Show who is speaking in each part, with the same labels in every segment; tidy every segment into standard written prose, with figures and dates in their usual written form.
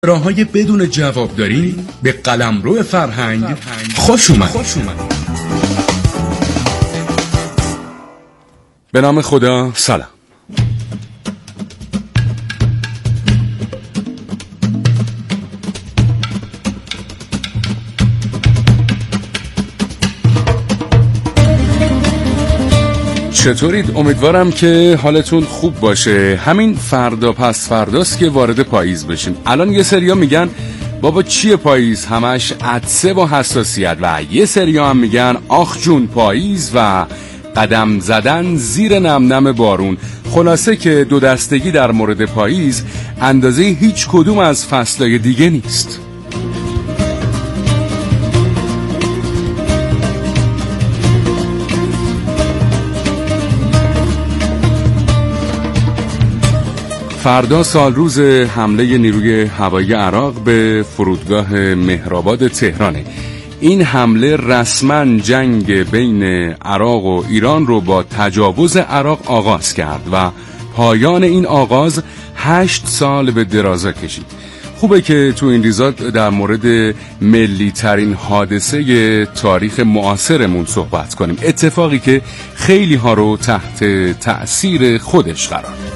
Speaker 1: راههای بدون جوابداری به قلمرو فرهنگ خوش اومد.
Speaker 2: به نام خدا، سلام. چطورید؟ امیدوارم که حالتون خوب باشه. همین فردا پس فرداست که وارد پاییز بشیم. الان یه سریا میگن بابا چیه پاییز، همش عطسه و حساسیت، و یه سریا هم میگن آخ جون پاییز و قدم زدن زیر نمنم بارون. خلاصه که دو دستگی در مورد پاییز اندازه هیچ کدوم از فصلای دیگه نیست. فردا سال روز حمله نیروی هوایی عراق به فرودگاه مهرآباد تهرانه. این حمله رسما جنگ بین عراق و ایران رو با تجاوز عراق آغاز کرد و پایان این آغاز 8 سال به درازا کشید. خوبه که تو این ریزات در مورد ملی ترین حادثه تاریخ معاصرمون صحبت کنیم، اتفاقی که خیلی ها رو تحت تأثیر خودش قرار داد.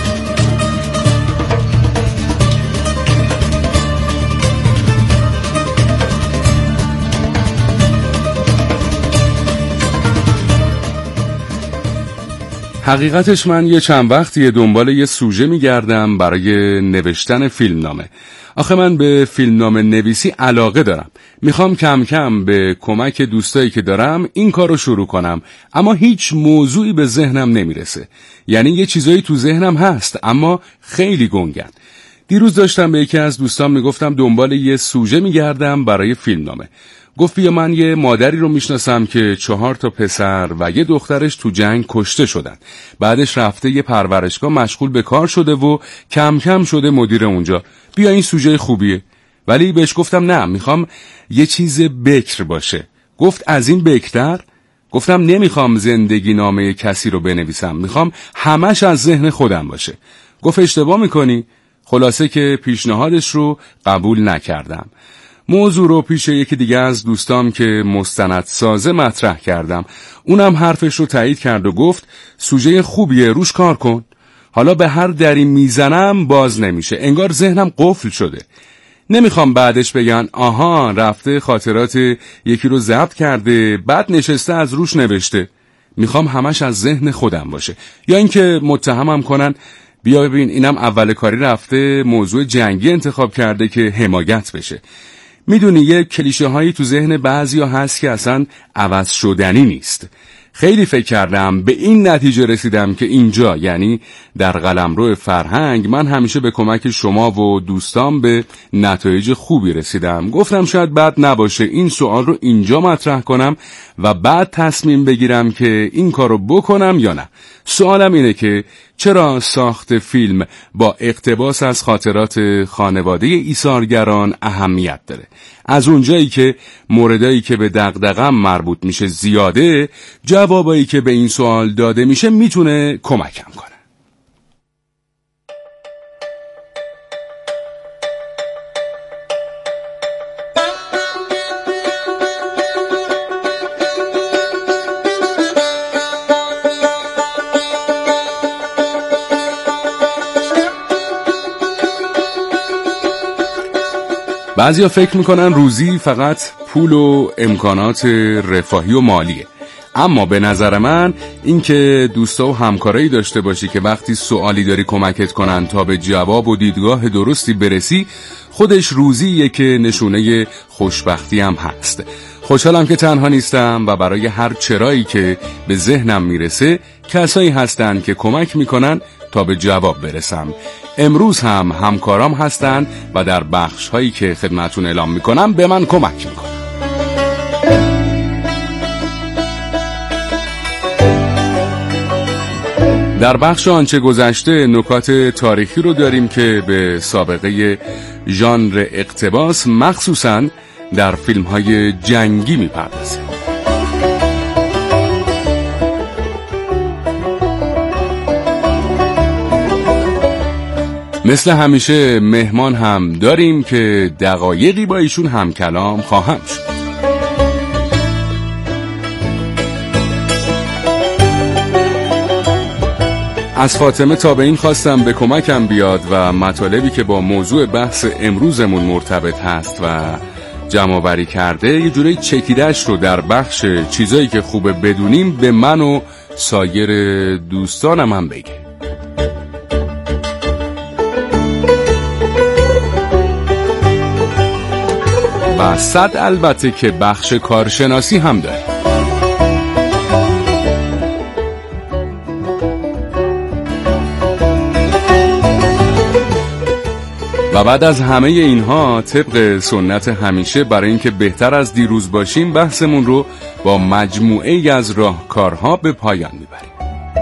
Speaker 2: حقیقتش من یه چند وقتیه دنبال یه سوژه میگردم برای نوشتن فیلمنامه. آخه من به فیلمنامه نویسی علاقه دارم. میخوام کم کم به کمک دوستایی که دارم این کار رو شروع کنم، اما هیچ موضوعی به ذهنم نمیرسه. یعنی یه چیزایی تو ذهنم هست اما خیلی گنگن. دیروز داشتم به یکی از دوستان میگفتم دنبال یه سوژه میگردم برای فیلمنامه. گفت بیا من یه مادری رو میشناسم که 4 پسر و یه دخترش تو جنگ کشته شدن. بعدش رفته یه پرورشگاه مشغول به کار شده و کم کم شده مدیر اونجا. بیا این سوژه خوبیه. ولی بهش گفتم نه، میخوام یه چیز بکر باشه. گفت از این بکرتر؟ گفتم نمیخوام زندگی نامه کسی رو بنویسم، میخوام همش از ذهن خودم باشه. گفت اشتباه میکنی. خلاصه که پیشنهادش رو قبول نکردم. موضوع رو پیش یکی دیگه از دوستام که مستندسازه مطرح کردم. اونم حرفش رو تایید کرد و گفت سوژه خوبیه، روش کار کن. حالا به هر دری میزنم باز نمیشه، انگار ذهنم قفل شده. نمیخوام بعدش بگن آها رفته خاطرات یکی رو ضبط کرده بعد نشسته از روش نوشته. میخوام همش از ذهن خودم باشه. یا اینکه متهمم کنن بیا ببین اینم اول کاری رفته موضوع جنگی انتخاب کرده که حمایت بشه. میدونی یه کلیشه هایی تو ذهن بعضیا هست که اصلا عوض شدنی نیست. خیلی فکر کردم به این نتیجه رسیدم که اینجا یعنی در قلمرو فرهنگ من همیشه به کمک شما و دوستان به نتایج خوبی رسیدم. گفتم شاید بد نباشه این سوال رو اینجا مطرح کنم و بعد تصمیم بگیرم که این کارو بکنم یا نه. سوالم اینه که چرا ساخت فیلم با اقتباس از خاطرات خانواده ایثارگران اهمیت داره؟ از اونجایی که موردایی که به دغدغه‌ام مربوط میشه زیاده، جوابایی که به این سوال داده میشه میتونه کمکم کنه. بعضیا فکر میکنن روزی فقط پول و امکانات رفاهی و مالیه، اما به نظر من این که دوستا و همکارایی داشته باشی که وقتی سوالی داری کمکت کنن تا به جواب و دیدگاه درستی برسی، خودش روزیه که نشونه خوشبختی هم هست. خوشحالم که تنها نیستم و برای هر چرایی که به ذهنم میرسه کسایی هستن که کمک میکنن تا به جواب برسم. امروز هم همکارام هستن و در بخش هایی که خدمتون اعلام میکنم به من کمک میکنن. در بخش آنچه گذشته نکات تاریخی رو داریم که به سابقه ژانر اقتباس مخصوصاً در فیلم های جنگی میپردازه. مثل همیشه مهمان هم داریم که دقایقی با ایشون هم کلام خواهم شد. از فاطمه تا به این خواستم به کمکم بیاد و مطالبی که با موضوع بحث امروزمون مرتبط هست و جمع‌آوری کرده یه جوری چکیدش رو در بخش چیزایی که خوبه بدونیم به من و سایر دوستانم هم بگه. و صد البته که بخش کارشناسی هم داره. و بعد از همه اینها طبق سنت همیشه برای اینکه بهتر از دیروز باشیم بحثمون رو با مجموعه ای از راهکارها به پایان میبریم.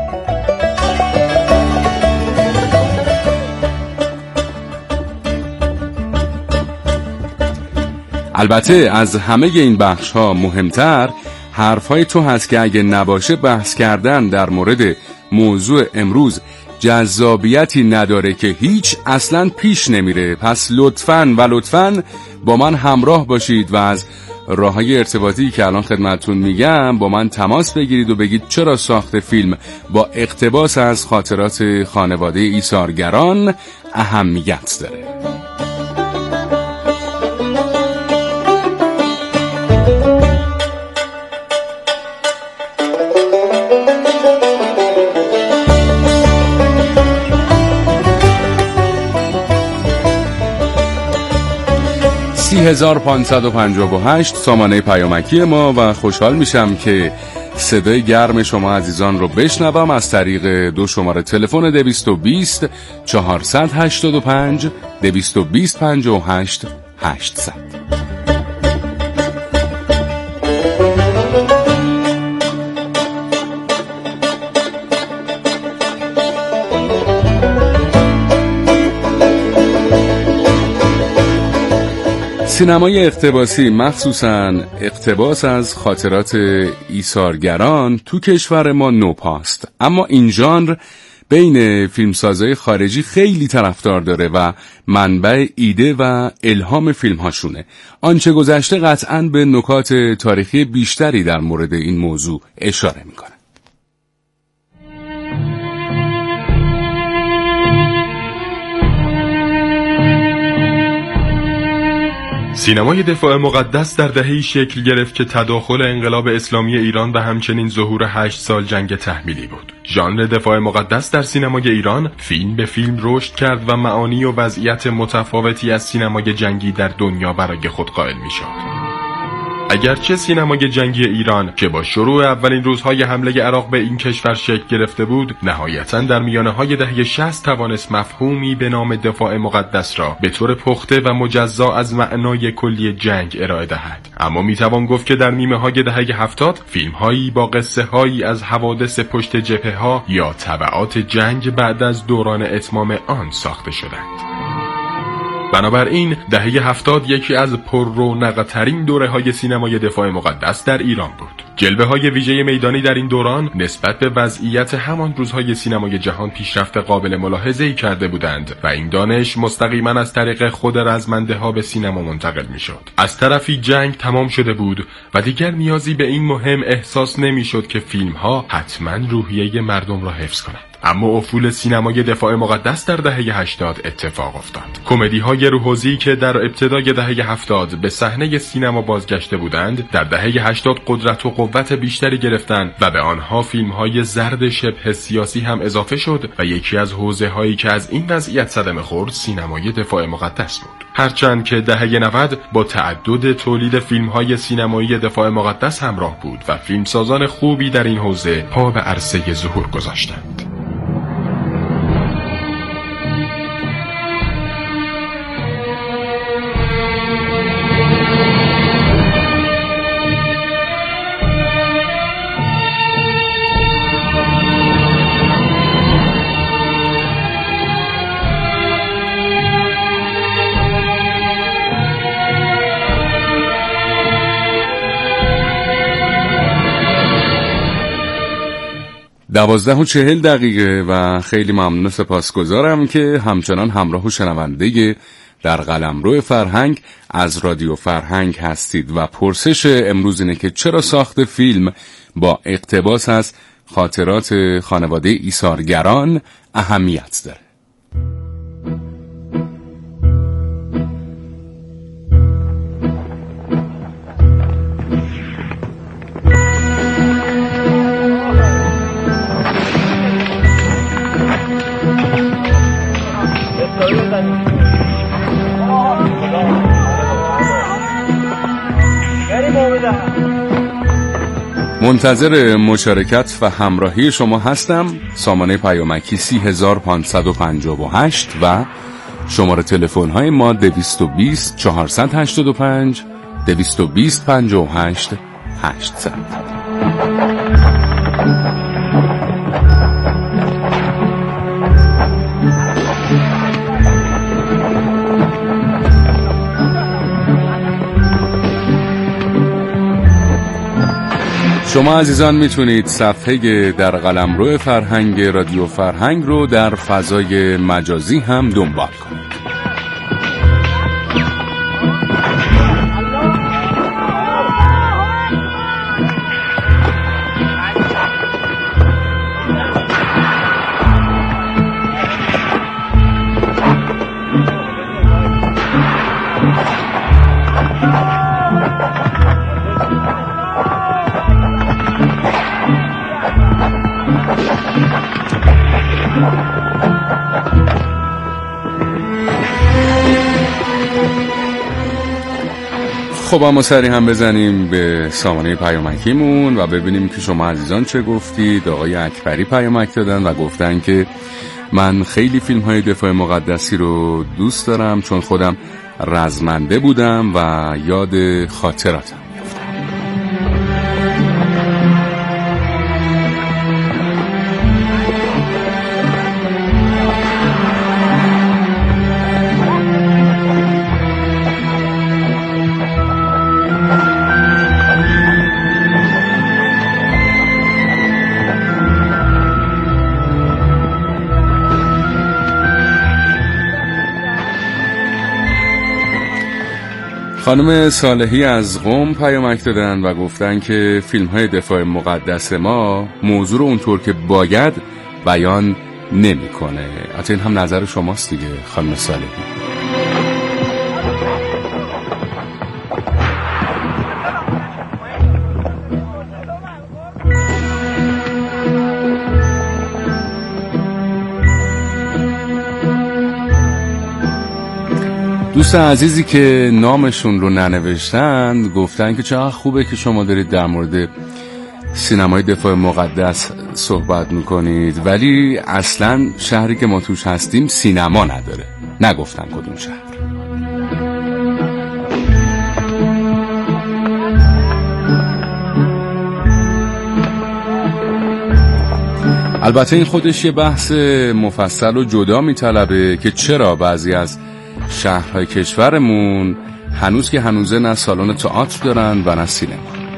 Speaker 2: البته از همه این بخش ها مهمتر حرفای تو هست که اگه نباشه بحث کردن در مورد موضوع امروز جذابیتی نداره که هیچ اصلاً پیش نمیره. پس لطفاً با من همراه باشید و از راههای ارتباطی که الان خدمتتون میگم با من تماس بگیرید و بگید چرا ساخت فیلم با اقتباس از خاطرات خانواده ایثارگران اهمیت داره. (30,558) سامانه پیامکی ما و خوشحال میشم که صدای گرم شما عزیزان رو بشنوم از طریق دو شماره تلفن 220 485 220 58 800. سینمای اقتباسی مخصوصاً اقتباس از خاطرات ایثارگران تو کشور ما نوپاست، اما این ژانر بین فیلمسازای خارجی خیلی طرفدار داره و منبع ایده و الهام فیلم‌هاشونه. آنچه گذشته قطعاً به نکات تاریخی بیشتری در مورد این موضوع اشاره میکنه.
Speaker 3: سینمای دفاع مقدس در دهه‌ای شکل گرفت که تداخل انقلاب اسلامی ایران و همچنین ظهور 8 سال جنگ تحمیلی بود. ژانر دفاع مقدس در سینمای ایران فیلم به فیلم رشد کرد و معانی و وضعیت متفاوتی از سینمای جنگی در دنیا برای خود قائل می‌شد. اگرچه سینمای جنگی ایران که با شروع اولین روزهای حمله عراق به این کشور شکل گرفته بود، نهایتاً در میانه‌های دهه 60 توانست مفهومی به نام دفاع مقدس را به طور پخته و مجزا از معنای کلی جنگ ارائه دهد. اما میتوان گفت که در نیمه‌های دهه 70 فیلم‌هایی با قصه‌هایی از حوادث پشت جبهه‌ها یا تبعات جنگ بعد از دوران اتمام آن ساخته شدند. بنابراین دهه 70 یکی از پررونق‌ترین دوره‌های سینمای دفاع مقدس در ایران بود. جلوه‌های ویژه میدانی در این دوران نسبت به وضعیت همان روزهای سینمای جهان پیشرفت قابل ملاحظه‌ای کرده بودند و این دانش مستقیما از طریق خود رزمنده‌ها به سینما منتقل می‌شد. از طرفی جنگ تمام شده بود و دیگر نیازی به این مهم احساس نمی‌شد که فیلم‌ها حتما روحیه مردم را حفظ کنند. اما افول سینمای دفاع مقدس در دهه 80 اتفاق افتاد. کمدی‌های روحوزی که در ابتدای دهه 70 به صحنه سینما بازگشته بودند، در دهه 80 قدرت و قوت بیشتری گرفتند و به آنها فیلم‌های زرد شبه سیاسی هم اضافه شد و یکی از حوزه‌هایی که از این وضعیت صدمه خورد سینمای دفاع مقدس بود. هرچند که دهه 90 با تعدد تولید فیلم‌های سینمایی دفاع مقدس همراه بود و فیلمسازان خوبی در این حوزه پا به عرصه ظهور گذاشتند.
Speaker 2: 12:40 و خیلی ممنون و سپاسگزارم که همچنان همراه و شنونده در قلمرو فرهنگ از رادیو فرهنگ هستید و پرسش امروز اینه که چرا ساخت فیلم با اقتباس از خاطرات خانواده ایثارگران اهمیت داره؟ منتظر مشارکت و همراهی شما هستم. سامانه پیامکی 30558 و شماره تلفن های ما 220 485 220 58 800. شما عزیزان میتونید صفحه در قلمرو فرهنگ رادیو فرهنگ رو در فضای مجازی هم دنبال کنید. خب اما سری هم بزنیم به سامانه پیامکیمون و ببینیم که شما عزیزان چه گفتید. آقای اکبری پیامک دادن و گفتن که من خیلی فیلم های دفاع مقدسی رو دوست دارم چون خودم رزمنده بودم و یاد خاطراتم میافتم. خانم صالحی از قم پیامک دادن و گفتن که فیلم های دفاع مقدس ما موضوع رو اونطور که باید بیان نمی‌کنه. حتی این هم نظر شماست دیگه خانم صالحی. دوست عزیزی که نامشون رو ننوشتن گفتن که چقدر خوبه که شما دارید در مورد سینمای دفاع مقدس صحبت میکنید ولی اصلا شهری که ما توش هستیم سینما نداره. نگفتن کدوم شهر. البته این خودش یه بحث مفصل و جدا میطلبه که چرا بعضی از شهرهای کشورمون هنوز که هنوزه نه سالن تئاتر دارن و نه سینما.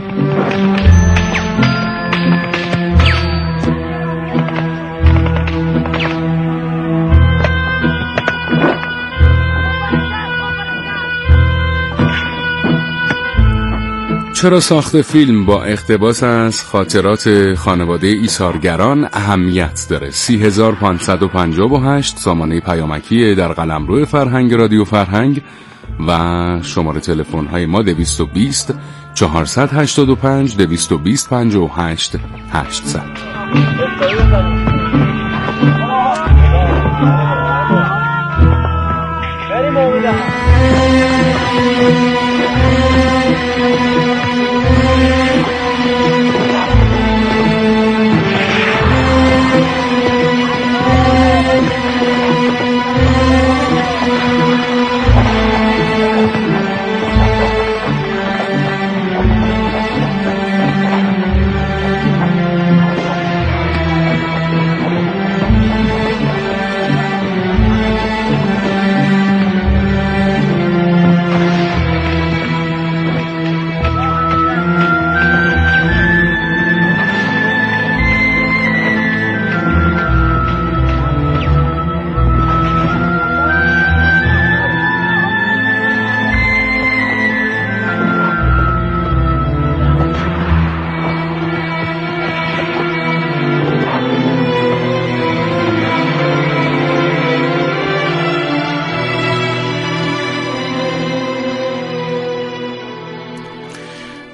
Speaker 2: چرا ساخت فیلم با اقتباس از خاطرات خانواده ایثارگران اهمیت داره؟ 30558 سامانه پیامکی در قلمرو فرهنگ رادیو فرهنگ و شماره تلفن های ما 220 485 220 58 800.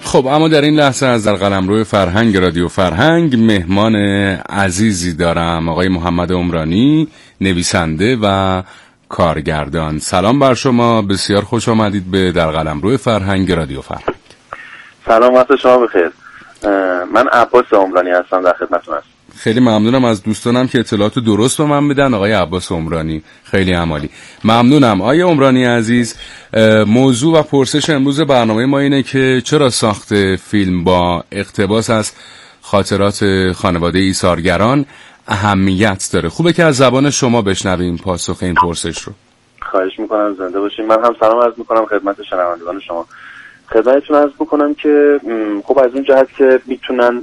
Speaker 2: خب اما در این لحظه از در قلمرو فرهنگ رادیو فرهنگ مهمان عزیزی دارم، آقای محمد عمرانی، نویسنده و کارگردان. سلام بر شما، بسیار خوش آمدید به در قلمرو فرهنگ رادیو فرهنگ.
Speaker 4: سلام، وقت شما بخیر. من عباس عمرانی هستم، در خدمتتون هستم.
Speaker 2: خیلی ممنونم از دوستانم که اطلاعات درست به من میدن. آقای عباس عمرانی، خیلی عالی، ممنونم. آقای عمرانی عزیز، موضوع و پرسش امروز برنامه ما اینه که چرا ساخت فیلم با اقتباس از خاطرات خانواده ایثارگران اهمیت داره؟ خوبه که از زبان شما بشنویم پاسخ این پرسش رو.
Speaker 4: خواهش میکنم، زنده باشین. من هم سلام عرض میکنم خدمت شنوندگان شما. خدمتتون عرض بکنم که خب از اون جهت که میتونن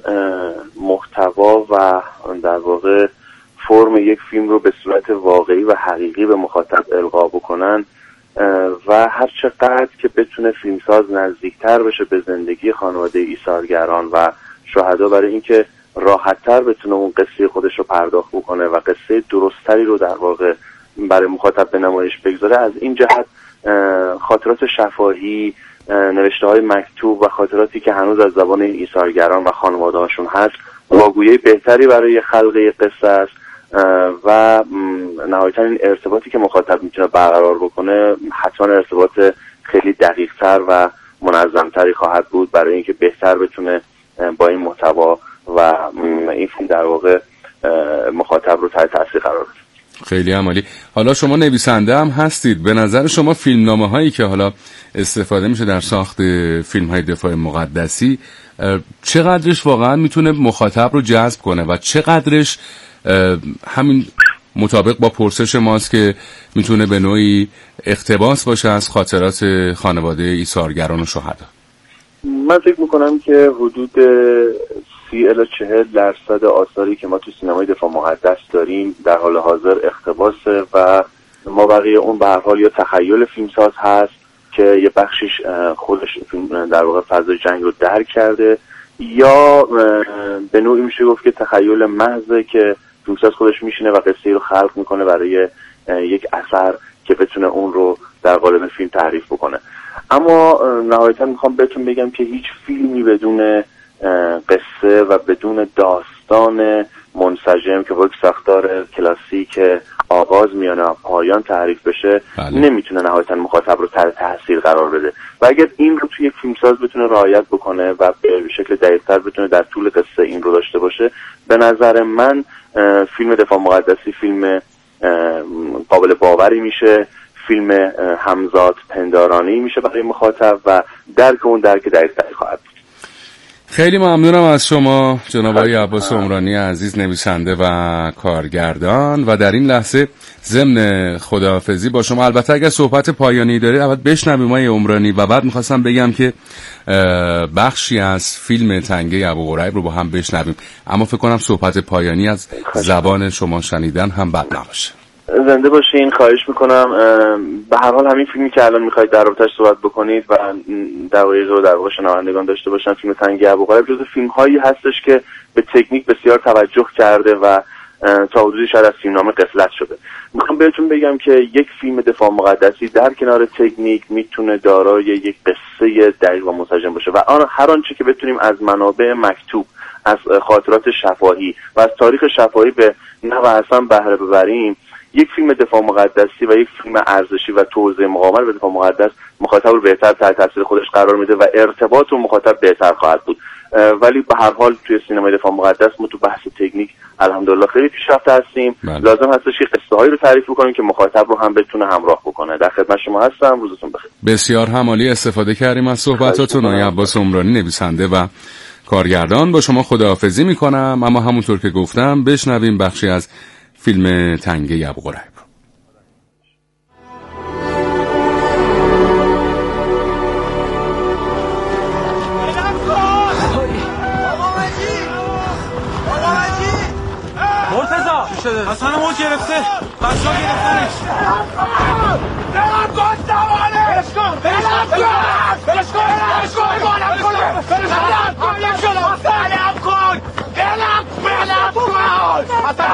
Speaker 4: محتوا و در واقع فرم یک فیلم رو به صورت واقعی و حقیقی به مخاطب القا بکنن و هر چقدر که بتونه فیلمساز نزدیکتر بشه به زندگی خانواده ایثارگران و شهدا، برای اینکه راحت‌تر بتونه اون قصه خودش رو پرداخت بکنه و قصه درستری رو در واقع برای مخاطب به نمایش بگذاره، از این جهت خاطرات شفاهی، نوشته‌های مکتوب و خاطراتی که هنوز از زبان این ایثارگران و خانواده‌هاشون هست واگویی بهتری برای خلق قصه است و نهایتاً این ارتباطی که مخاطب میتونه برقرار بکنه حتما ارتباط خیلی دقیق‌تر و منظم‌تری خواهد بود برای اینکه بهتر بتونه با این محتوا و این فیلم در واقع مخاطب رو تحت تاثیر قرار بده.
Speaker 2: خیلی عالی. حالا شما نویسنده هم هستید، به نظر شما فیلمنامه هایی که حالا استفاده میشه در ساخت فیلم های دفاع مقدسی چقدرش واقعا میتونه مخاطب رو جذب کنه و چقدرش همین مطابق با پرسش ماست که میتونه به نوعی اقتباس باشه از خاطرات خانواده ایثارگران و شهدا؟
Speaker 4: من فکر میکنم که حدود 30-40% آثاری که ما تو سینمای دفاع مقدس داریم در حال حاضر اقتباسه و ما بقیه اون به هر حال یا تخیل فیلمساز هست که یه بخشیش خودش در واقع فضای جنگ رو درک کرده، یا به نوعی میشه گفت که تخیل محضه که فیلمساز خودش میشینه و قصه‌ای رو خلق میکنه برای یک اثر که بتونه اون رو در قالب فیلم تعریف بکنه. اما نهایتا میخوام بهتون بگم که هیچ فیلمی بدون قصه و بدون داستان منسجم که با یک ساختار کلاسیک آغاز، میانه و پایان تعریف بشه نمیتونه نهایتا مخاطب رو تحت تاثیر قرار بده. و اگر این رو توی یک فیلمساز بتونه رعایت بکنه و به شکل دقیق‌تر بتونه در طول قصه این رو داشته باشه، به نظر من فیلم دفاع مقدسی فیلم قابل باوری میشه، فیلم همزاد پندارانی میشه برای مخاطب و درک اون درک دقیق‌تری خواهد بود.
Speaker 2: خیلی ممنونم از شما جناب آقای عباس عمرانی عزیز، نویسنده و کارگردان. و در این لحظه ضمن خداحافظی با شما، البته اگر صحبت پایانی داره اول بشنویم آقای عمرانی و بعد میخواستم بگم که بخشی از فیلم تنگه ابوقریب رو با هم بشنویم، اما فکر کنم صحبت پایانی از زبان شما شنیدن هم بد نباشه.
Speaker 4: زنده باشین، خواهش میکنم. به هر حال همین فیلمی که الان میخواید در رابطه‌اش صحبت بکنید و دقایقی رو در واقع شنوندگان داشته باشن، فیلم تنگه ابوقریب جزو فیلم‌هایی هستش که به تکنیک بسیار توجه کرده و تا حدودی شاید از فیلمنامه غفلت شده. میخوام بهتون بگم که یک فیلم دفاع مقدسی در کنار تکنیک میتونه دارای یک قصه دقیق و منسجم باشه و هر آنچه که بتونیم از منابع مکتوب، از خاطرات شفاهی و از تاریخ شفاهی به نحو حسن بهره ببریم، یک فیلم دفاع مقدسی و یک فیلم ارزشی و توزیع مقاومت به دفاع مقدس مخاطب رو بهتر تحت تاثیر خودش قرار میده و ارتباط و مخاطب بهتر خواهد بود. ولی به هر حال توی سینمای دفاع مقدس ما تو بحث تکنیک الحمدلله خیلی پیشرفته هستیم. لازم هستش که قصه هایی رو تعریف بکنیم که مخاطب رو هم بتونه همراه بکنه. در خدمت شما هستم، روزتون بخیر.
Speaker 2: بسیار همالی استفاده کردیم از صحبتاتون. آقای عباس عمرانی نویسنده و کارگردان، با شما خداحافظی میکنم، اما همونطور که گفتم بشنویم بخشی از فیلم تنگه ابوقریب.
Speaker 5: حسن موج گرفته، بچه ها گرفتنش. برم کن زمانه، برش کن برم کن برش کن برش کن برم کن برم کن برم کن برم کن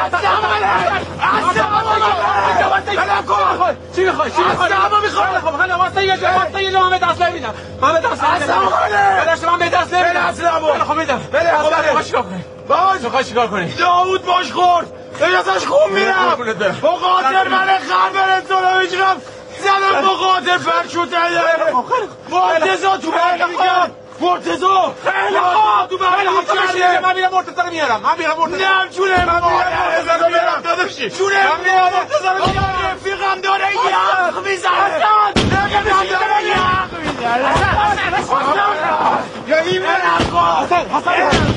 Speaker 5: برم کن. چی میخوای؟ چی میخوای؟ خب خیلی واسه یه نامه دست نمیدم. من به دست نمیدم. من به دست تو خواهی چیکار کنی؟ داوود باش خورد ازش خون میرم با قاتل من خربر تو میجرم زدم با قاتل فرشوته مرتضا تو برمیگرد مرتضا خیلی خواب تو برمیگرد من میرم مرتضا رو میارم نه جونه من مرتضا رو میارم داداشی جونه من مرتضا رو میارم رفیقم داره یخ میزنه رفیقم داره یخ میزنه یا این برم کن حسن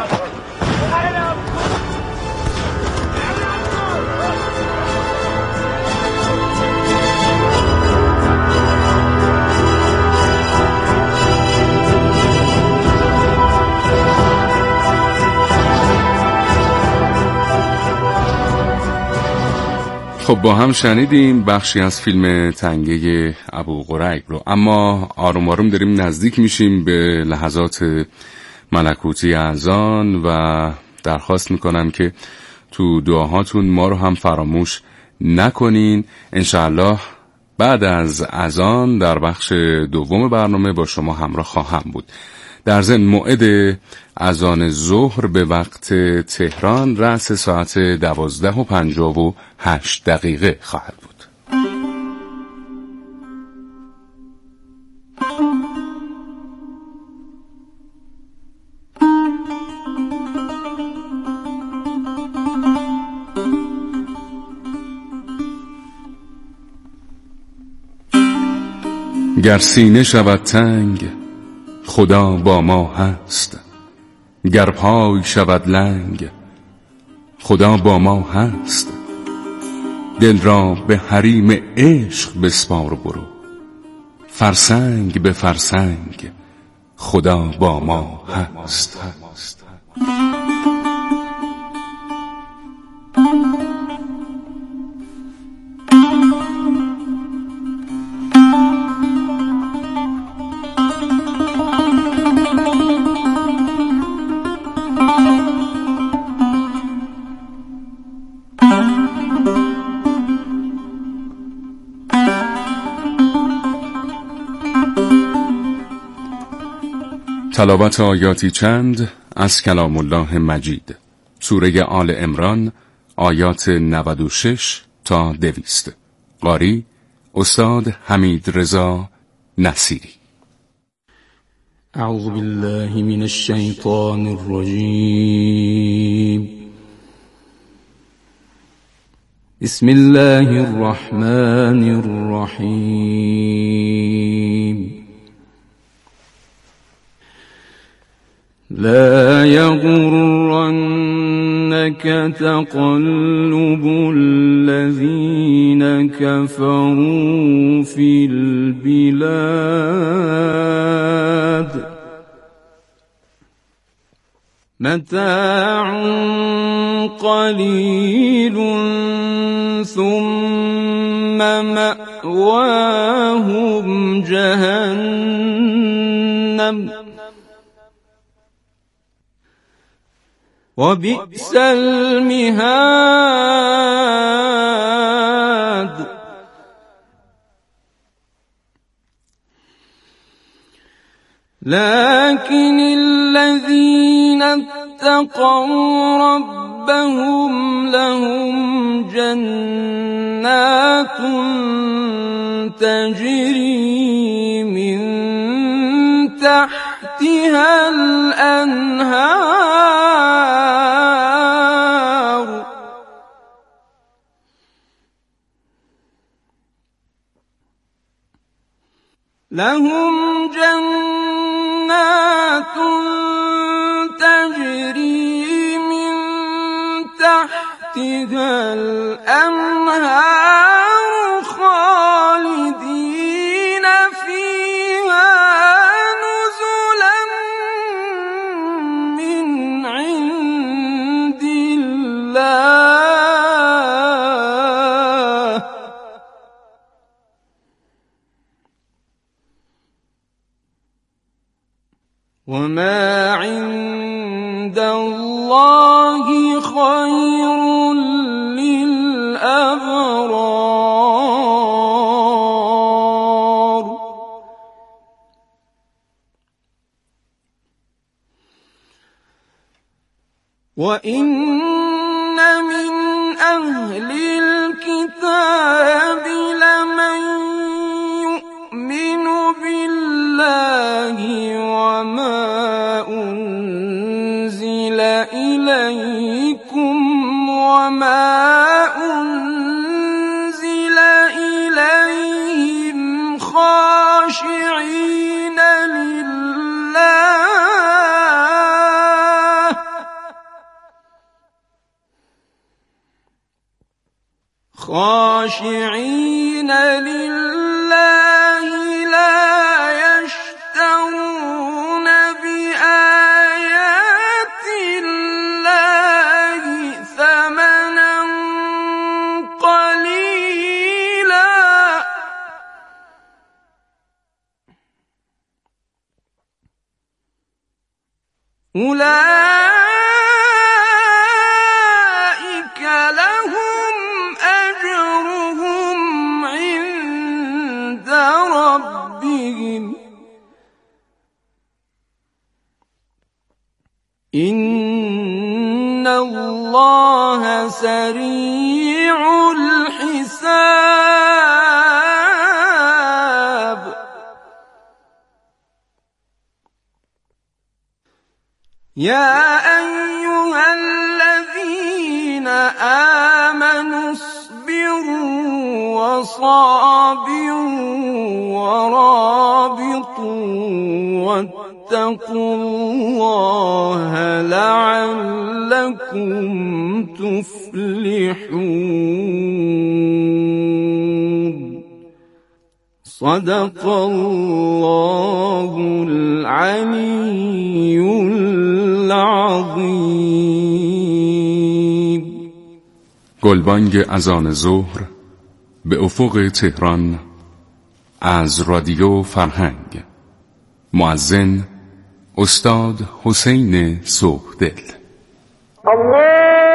Speaker 2: خب با هم شنیدیم بخشی از فیلم تنگه ابوقریب رو، اما آروم آروم داریم نزدیک میشیم به لحظات ملکوتی اذان و درخواست میکنم که تو دعاهاتون ما رو هم فراموش نکنین. انشاءالله بعد از اذان در بخش دوم برنامه با شما همراه خواهم بود. در ضمن موعد اذان ظهر به وقت تهران رأس ساعت 12:58 خواهد بود. گر سینه شود تنگ خدا با ما هست، گر پای شود لنگ خدا با ما هست. دل را به حریم عشق بسپار و برو، فرسنگ به فرسنگ خدا با ما هست. تلاوت آیاتی چند از کلام الله مجید، سوره آل عمران، آیات 96 تا 200. قاری استاد حمید رضا نصیری.
Speaker 6: اعوذ بالله من الشیطان الرجیم. بسم الله الرحمن الرحیم. لا يغرنك تقلب الذين كفروا في البلاد متاع قليل ثم مأواهم جهنم وبئس المهاد. لكن الذين اتقوا ربهم لهم جنات تجري من تحتها الأنهار لهم جنات تجري من تحتها الأنهار خالدين فيها نزلا من عند الله وما عند الله خير للأبرار. وَإِنَّ مِنْ أَهْلِ الْكِتَابِ لَمَنْ يُؤْمِنُ بِاللَّهِ وَمَا أُنْزِلَ إِلَيْكُمْ وَمَا أُنْزِلَ إِلَيْهِمْ خَاشِعِينَ لله لا يشترون بآيات الله ثمنا قليلا أولئك لهم أجرهم عند ربهم إن الله سريع الحساب يا أيها الذين آمنوا اصبروا وصابروا ورابطوا واتقوا الله لعلكم تفلحون صدق الله العلي العظیم.
Speaker 2: گلبانگ اذان ظهر به افق تهران از رادیو فرهنگ. مؤذن استاد حسین صبحدل.
Speaker 7: الله